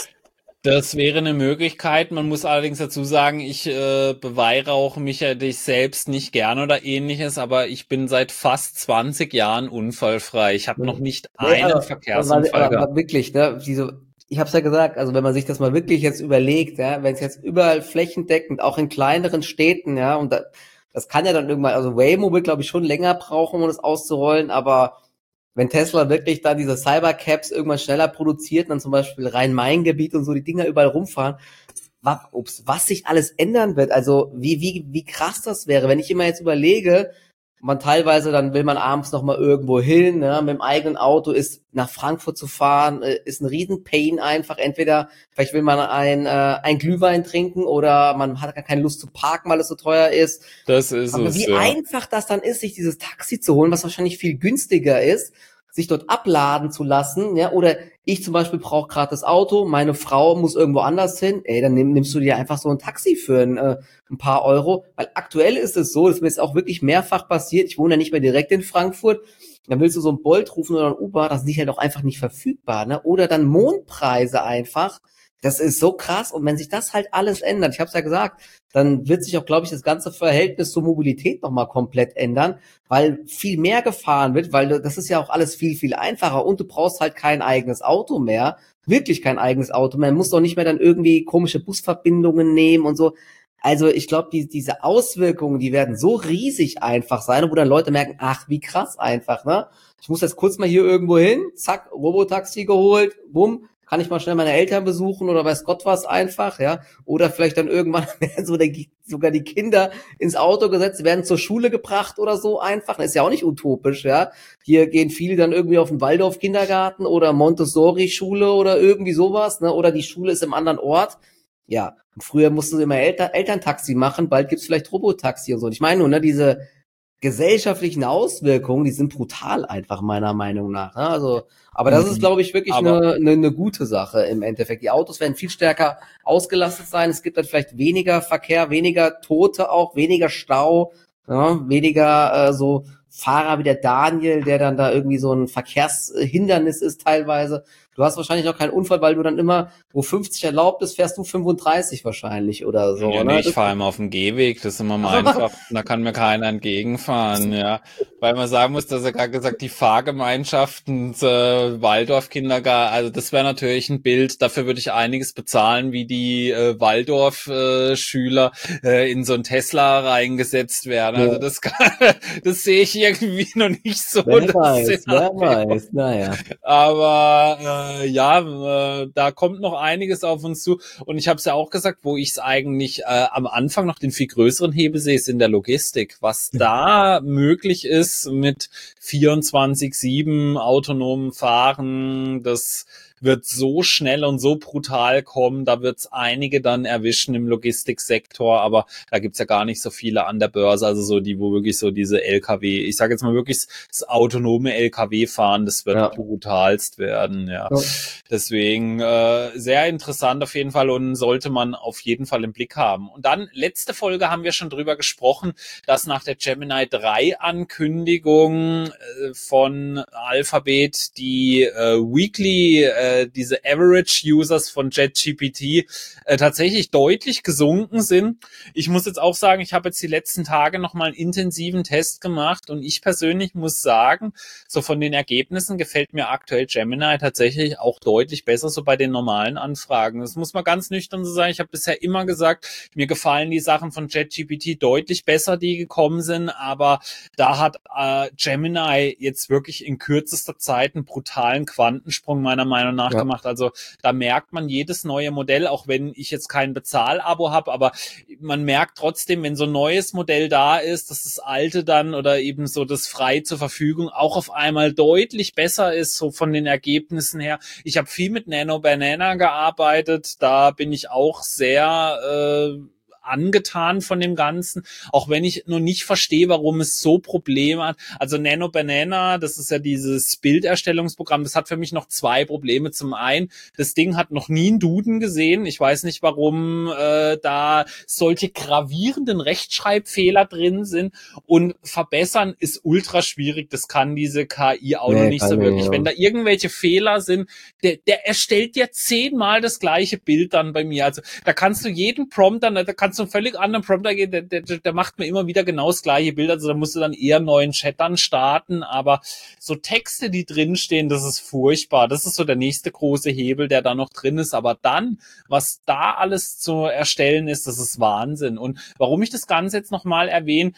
Das wäre eine Möglichkeit. Man muss allerdings dazu sagen, ich beweihrauche mich ja dich selbst nicht gern oder ähnliches, aber ich bin seit fast 20 Jahren unfallfrei. Ich habe noch nicht einen Verkehrsunfall gehabt. Aber wirklich, ne? Ich habe es ja gesagt, also wenn man sich das mal wirklich jetzt überlegt, ja, wenn es jetzt überall flächendeckend, auch in kleineren Städten, ja, und das kann ja dann irgendwann, also Waymo wird, glaube ich, schon länger brauchen, um das auszurollen, aber wenn Tesla wirklich da diese Cybercaps irgendwann schneller produziert, dann zum Beispiel Rhein-Main-Gebiet und so die Dinger überall rumfahren, was sich alles ändern wird, also wie krass das wäre, wenn ich immer jetzt überlege, man teilweise, dann will man abends noch mal irgendwo hin, ne, mit dem eigenen Auto ist nach Frankfurt zu fahren, ist ein riesen Pain einfach, entweder vielleicht will man ein Glühwein trinken oder man hat gar keine Lust zu parken, weil es so teuer ist. Das ist aber es, wie einfach das dann ist, sich dieses Taxi zu holen, was wahrscheinlich viel günstiger ist, sich dort abladen zu lassen, ja, oder ich zum Beispiel brauche gerade das Auto, meine Frau muss irgendwo anders hin, dann nimmst du dir einfach so ein Taxi für ein paar Euro, weil aktuell ist es so, das ist mir jetzt auch wirklich mehrfach passiert, ich wohne ja nicht mehr direkt in Frankfurt, dann willst du so ein Bolt rufen oder ein Uber, das ist nicht halt auch einfach nicht verfügbar, ne, oder dann Mondpreise einfach, das ist so krass und wenn sich das halt alles ändert, ich habe es ja gesagt, dann wird sich auch, glaube ich, das ganze Verhältnis zur Mobilität nochmal komplett ändern, weil viel mehr gefahren wird, weil das ist ja auch alles viel, viel einfacher und du brauchst halt kein eigenes Auto mehr, wirklich kein eigenes Auto mehr, du musst doch nicht mehr dann irgendwie komische Busverbindungen nehmen und so. Also ich glaube, diese Auswirkungen, die werden so riesig einfach sein, wo dann Leute merken, ach, wie krass einfach, ne? Ich muss jetzt kurz mal hier irgendwo hin, zack, Robotaxi geholt, bumm, kann ich mal schnell meine Eltern besuchen oder weiß Gott was einfach, ja. Oder vielleicht dann irgendwann werden sogar die Kinder ins Auto gesetzt, werden zur Schule gebracht oder so einfach. Das ist ja auch nicht utopisch, ja. Hier gehen viele dann irgendwie auf den Waldorf-Kindergarten oder Montessori-Schule oder irgendwie sowas, ne? Oder die Schule ist im anderen Ort. Ja, und früher mussten sie immer Elterntaxi machen, bald gibt's vielleicht Robotaxi und so. Und ich meine nur, ne, diese gesellschaftlichen Auswirkungen, die sind brutal einfach meiner Meinung nach. Ne? Also, aber das ist, glaube ich, wirklich eine gute Sache im Endeffekt. Die Autos werden viel stärker ausgelastet sein. Es gibt dann vielleicht weniger Verkehr, weniger Tote auch, weniger Stau, ja? Weniger so Fahrer wie der Daniel, der dann da irgendwie so ein Verkehrshindernis ist teilweise. Du hast wahrscheinlich auch keinen Unfall, weil du dann immer, wo 50 erlaubt ist, fährst du 35 wahrscheinlich oder so. Ja, ne? nee, ich fahre immer auf dem Gehweg, das ist immer am einfachsten, da kann mir keiner entgegenfahren, ja. Weil man sagen muss, dass er gerade gesagt, die Fahrgemeinschaften, Waldorf-Kindergarten, also das wäre natürlich ein Bild, dafür würde ich einiges bezahlen, wie die Waldorf-Schüler in so ein Tesla reingesetzt werden. Also das sehe ich irgendwie noch nicht so. Wer weiß, naja. Aber da kommt noch einiges auf uns zu. Und ich habe es ja auch gesagt, wo ich es eigentlich am Anfang noch den viel größeren Hebel sehe, ist in der Logistik. Was da möglich ist mit 24/7 autonomen Fahren, das wird so schnell und so brutal kommen, da wird's einige dann erwischen im Logistiksektor, aber da gibt's ja gar nicht so viele an der Börse, also so die, wo wirklich so diese LKW, ich sage jetzt mal wirklich das autonome LKW-Fahren, das wird brutalst werden, ja. Deswegen sehr interessant auf jeden Fall und sollte man auf jeden Fall im Blick haben. Und dann, letzte Folge haben wir schon drüber gesprochen, dass nach der Gemini 3 Ankündigung von Alphabet die Weekly diese Average-Users von ChatGPT tatsächlich deutlich gesunken sind. Ich muss jetzt auch sagen, ich habe jetzt die letzten Tage nochmal einen intensiven Test gemacht und ich persönlich muss sagen, so von den Ergebnissen gefällt mir aktuell Gemini tatsächlich auch deutlich besser, so bei den normalen Anfragen. Das muss man ganz nüchtern so sagen. Ich habe bisher immer gesagt, mir gefallen die Sachen von ChatGPT deutlich besser, die gekommen sind, aber da hat Gemini jetzt wirklich in kürzester Zeit einen brutalen Quantensprung meiner Meinung nach gemacht. Also da merkt man jedes neue Modell, auch wenn ich jetzt kein Bezahlabo habe, aber man merkt trotzdem, wenn so ein neues Modell da ist, dass das alte dann oder eben so das frei zur Verfügung auch auf einmal deutlich besser ist, so von den Ergebnissen her. Ich habe viel mit Nano Banana gearbeitet, da bin ich auch sehr angetan von dem Ganzen, auch wenn ich noch nicht verstehe, warum es so Probleme hat. Also Nano Banana, das ist ja dieses Bilderstellungsprogramm, das hat für mich noch zwei Probleme. Zum einen, das Ding hat noch nie einen Duden gesehen. Ich weiß nicht, warum da solche gravierenden Rechtschreibfehler drin sind und verbessern ist ultra schwierig. Das kann diese KI auch noch nicht so wirklich. Wenn da irgendwelche Fehler sind, der erstellt dir 10-mal das gleiche Bild dann bei mir. Also da kannst du jeden Prompt dann, da kannst du einen völlig anderen Prompter gehen, der macht mir immer wieder genau das gleiche Bild, also da musst du dann eher einen neuen Chat dann starten, aber so Texte, die drinstehen, das ist furchtbar, das ist so der nächste große Hebel, der da noch drin ist, aber dann, was da alles zu erstellen ist, das ist Wahnsinn. Und warum ich das Ganze jetzt nochmal erwähne,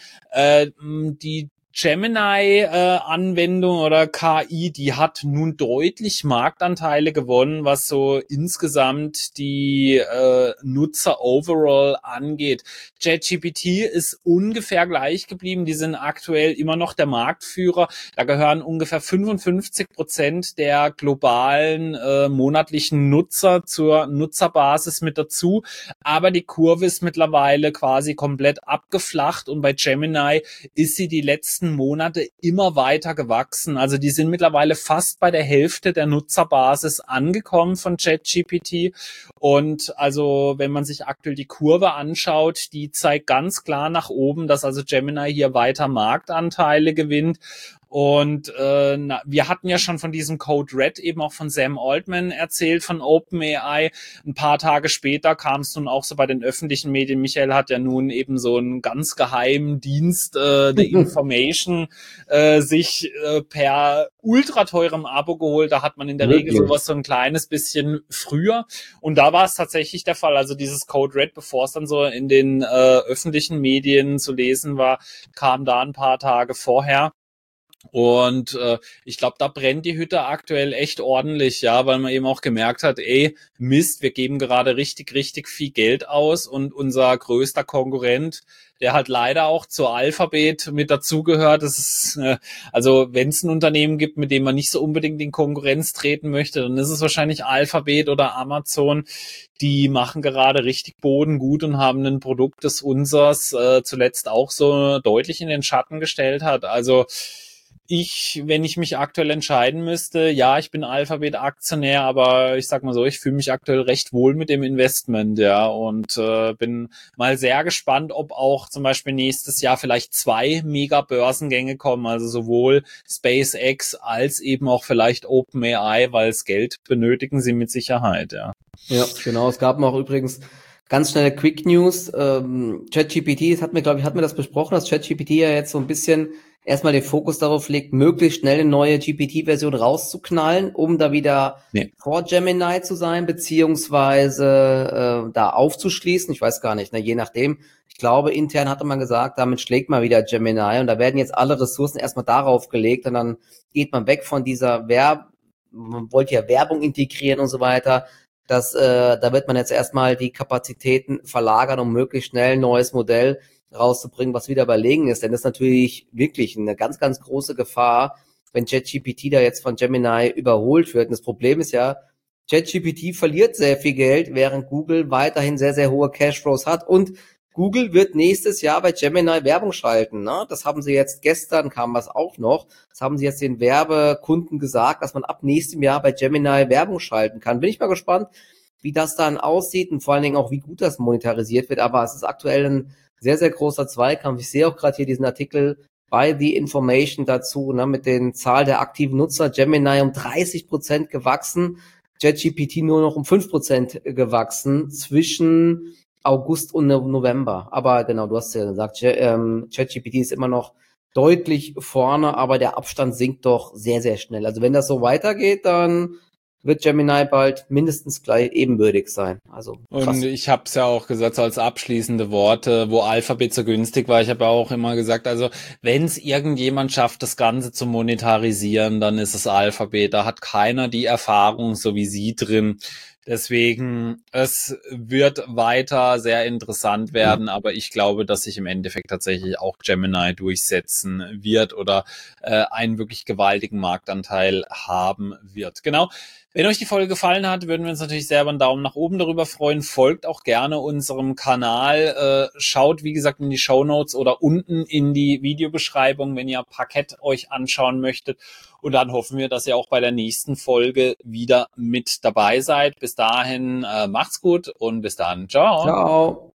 die Gemini-Anwendung oder KI, die hat nun deutlich Marktanteile gewonnen, was so insgesamt die Nutzer overall angeht. ChatGPT ist ungefähr gleich geblieben. Die sind aktuell immer noch der Marktführer. Da gehören ungefähr 55% der globalen monatlichen Nutzer zur Nutzerbasis mit dazu. Aber die Kurve ist mittlerweile quasi komplett abgeflacht und bei Gemini ist sie die letzten Monate immer weiter gewachsen. Also die sind mittlerweile fast bei der Hälfte der Nutzerbasis angekommen von ChatGPT. Und also wenn man sich aktuell die Kurve anschaut, die zeigt ganz klar nach oben, dass also Gemini hier weiter Marktanteile gewinnt. Und wir hatten ja schon von diesem Code Red eben auch von Sam Altman erzählt, von OpenAI. Ein paar Tage später kam es nun auch so bei den öffentlichen Medien. Michael hat ja nun eben so einen ganz geheimen Dienst, The Information, sich per ultra teurem Abo geholt. Da hat man in der Regel sowas so ein kleines bisschen früher. Und da war es tatsächlich der Fall. Also dieses Code Red, bevor es dann so in den öffentlichen Medien zu lesen war, kam da ein paar Tage vorher. Und ich glaube, da brennt die Hütte aktuell echt ordentlich, ja, weil man eben auch gemerkt hat, ey, Mist, wir geben gerade richtig, richtig viel Geld aus und unser größter Konkurrent, der halt leider auch zur Alphabet mit dazugehört. Das ist, also wenn es ein Unternehmen gibt, mit dem man nicht so unbedingt in Konkurrenz treten möchte, dann ist es wahrscheinlich Alphabet oder Amazon. Die machen gerade richtig Boden gut und haben ein Produkt, das unseres zuletzt auch so deutlich in den Schatten gestellt hat. Also wenn ich mich aktuell entscheiden müsste, ja, ich bin Alphabet-Aktionär, aber ich sag mal so, ich fühle mich aktuell recht wohl mit dem Investment, ja, und bin mal sehr gespannt, ob auch zum Beispiel nächstes Jahr vielleicht 2 Mega-Börsengänge kommen, also sowohl SpaceX als eben auch vielleicht OpenAI, weil das Geld benötigen sie mit Sicherheit, ja. Ja, genau. Es gab noch übrigens ganz schnelle Quick News. ChatGPT, hatten wir das besprochen, dass ChatGPT ja jetzt so ein bisschen erstmal den Fokus darauf legt, möglichst schnell eine neue GPT-Version rauszuknallen, um da wieder vor Gemini zu sein, beziehungsweise da aufzuschließen. Ich weiß gar nicht, je nachdem. Ich glaube, intern hatte man gesagt, damit schlägt man wieder Gemini und da werden jetzt alle Ressourcen erstmal darauf gelegt und dann geht man weg von dieser man wollte ja Werbung integrieren und so weiter. Da wird man jetzt erstmal die Kapazitäten verlagern, um möglichst schnell ein neues Modell rauszubringen, was wieder überlegen ist. Denn das ist natürlich wirklich eine ganz, ganz große Gefahr, wenn ChatGPT da jetzt von Gemini überholt wird. Und das Problem ist ja, ChatGPT verliert sehr viel Geld, während Google weiterhin sehr, sehr hohe Cashflows hat. Und Google wird nächstes Jahr bei Gemini Werbung schalten. Ne? Das haben sie jetzt, gestern kam was auch noch, das haben sie jetzt den Werbekunden gesagt, dass man ab nächstem Jahr bei Gemini Werbung schalten kann. Bin ich mal gespannt, wie das dann aussieht und vor allen Dingen auch, wie gut das monetarisiert wird. Aber es ist aktuell ein sehr, sehr großer Zweikampf. Ich sehe auch gerade hier diesen Artikel bei The Information dazu, ne, mit den Zahl der aktiven Nutzer. Gemini um 30% gewachsen, ChatGPT nur noch um 5% gewachsen zwischen August und November. Aber genau, du hast ja gesagt, ChatGPT ist immer noch deutlich vorne, aber der Abstand sinkt doch sehr, sehr schnell. Also wenn das so weitergeht, dann wird Gemini bald mindestens gleich ebenbürtig sein. Also krass. Und ich habe es ja auch gesagt, so als abschließende Worte, wo Alphabet so günstig war, ich habe auch immer gesagt, also wenn es irgendjemand schafft, das Ganze zu monetarisieren, dann ist es Alphabet. Da hat keiner die Erfahrung, so wie sie drin. Deswegen, es wird weiter sehr interessant werden, aber ich glaube, dass sich im Endeffekt tatsächlich auch Gemini durchsetzen wird oder einen wirklich gewaltigen Marktanteil haben wird. Genau. Wenn euch die Folge gefallen hat, würden wir uns natürlich selber einen Daumen nach oben darüber freuen. Folgt auch gerne unserem Kanal. Schaut, wie gesagt, in die Shownotes oder unten in die Videobeschreibung, wenn ihr Parkett euch anschauen möchtet. Und dann hoffen wir, dass ihr auch bei der nächsten Folge wieder mit dabei seid. Bis dahin, macht's gut und bis dann. Ciao. Ciao.